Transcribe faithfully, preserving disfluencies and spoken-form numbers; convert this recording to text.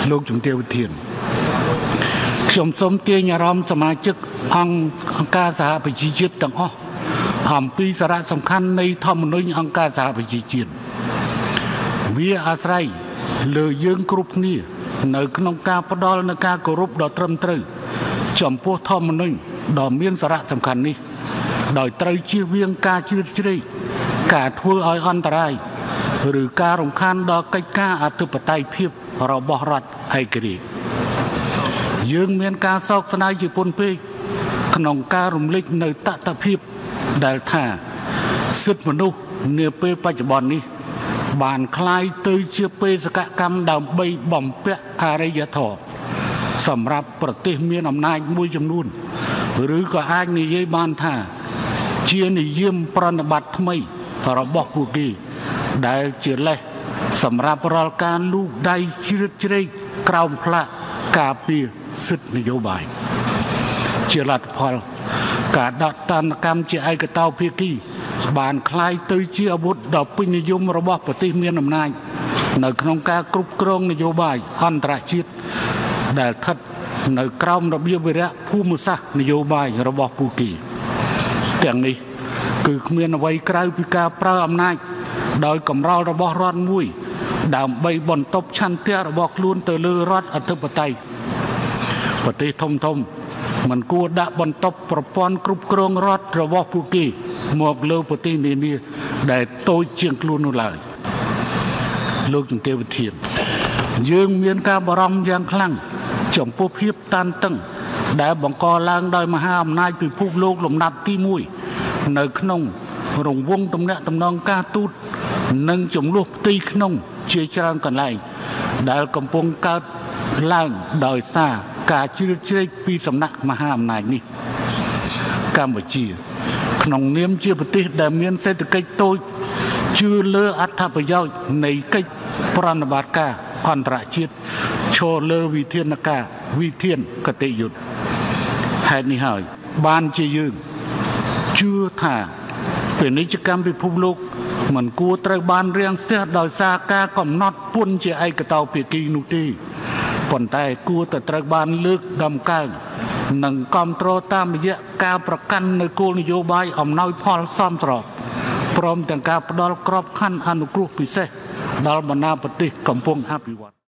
លោកជំទាវវិធានខ្ញុំសូមទាញអារម្មណ៍សមាជិកអង្គការសហប្រជាជាតិទាំងអស់អំពីសារៈសំខាន់នៃធម្មនុញ្ញអង្គការសហប្រជាជាតិវាអាស្រ័យលើយើងគ្រប់គ្នានៅក្នុងការផ្ដល់នូវការគោរពដ៏ត្រឹមត្រូវចំពោះធម្មនុញ្ញដ៏មានសារៈសំខាន់នេះដោយត្រូវជៀសវាងការជ្រៀតជ្រែកការធ្វើឲ្យអន្តរាយឬការរំខានដល់កិច្ចការអធិបតេយ្យភាពរបស់រដ្ឋឯករាជ្យយើងមានការសោកស្ដាយជាពន់ពេកក្នុងការរំលេចនៅតថភាពដែលថាសិទ្ធិមនុស្សនាពេលបច្ចុប្បន្ននេះបានคล้ายទៅជាបេសកកម្មដើម្បីបំពាក់អរិយធម៌សម្រាប់ប្រទេសមានអំណាចមួយចំនួនឬក៏អាចនិយាយបានថាជានិយមប្រណិប័តថ្មីរបស់ពួកគេដែលជាលេសសម្រាប់រាល់ការលូកដៃជ្រៀតជ្រែកក្រោមផ្លាកការពារសិទ្ធិនយោបាយជាលទ្ធផលការដាក់ទណ្ឌកម្មជាឯកតោភាគីបានคล้ายទៅជាអាវុធដ៏ពេញនិយមរបស់ប្រទេសមានអំណាចនៅក្នុងការគ្រប់គ្រងនយោបាយអន្តរជាតិដែលស្ថិតនៅក្រោមរបៀបវិរៈភូមិសាស្ត្រនយោបាយរបស់ពួកគេទាំងនេះគឺគ្មានអ្វីក្រៅពីការប្រើអំណាចដោយកំរោលរបស់រដ្ឋមួយដើម្បីបន្ទប់ឆន្ទៈរបស់ខ្លួនទៅលើរដ្ឋអធិបតេយ្យប្រទេសធំធំមិនគួរដាក់បន្ទប់ប្រព័ន្ធគ្រប់គ្រងរដ្ឋរបស់ពួកគេមកលើប្រទេសនានាដែលតូចជាងខ្លួននោះឡើយលោកជំទាវវិធានយើងមានការបារម្ភយ៉ាងខ្លាំងចំពោះភាពតានតឹងដែលបង្កឡើងដោយមហាអំណាចពិភពលោកលំដាប់ទីមួយនៅក្នុងរង្វង់ទំនាក់ទំនងការទូតនិងចំនួនផ្ទៃក្នុងជាច្រើនកន្លែងដែលកំពុងកើតឡើងដោយសារការជ្រៀតជ្រែកពីសំណាក់មហាអំណាចនេះកម្ពុជាក្នុងនាមជាប្រទេសដែលមានសេដ្ឋកិច្ចតូចជឿលើអត្ថប្រយោជន៍នៃកិច្ចប្រណិប័តការអន្តរជាតិឈរលើវិធានការវិធានកតេយុត្តហេតុនេះហើយបានជាយើងជឿថាពាណិជ្ជកម្មពិភពលោកមិនគួរត្រូវបានរាំងស្ទះដោយសារការកំណត់ពន្ធជាឯកតោភាគីនោះទេប៉ុន្តែគួរតែត្រូវបានលើកតម្កើងនិងគ្រប់គ្រងតាមរយៈការប្រកាន់នូវគោលនយោបាយអំណោយផលសមស្របព្រមទាំងការផ្ដល់ក្របខ័ណ្ឌអនុគ្រោះពិសេសដល់បណ្ដាប្រទេសកំពុងអភិវឌ្ឍ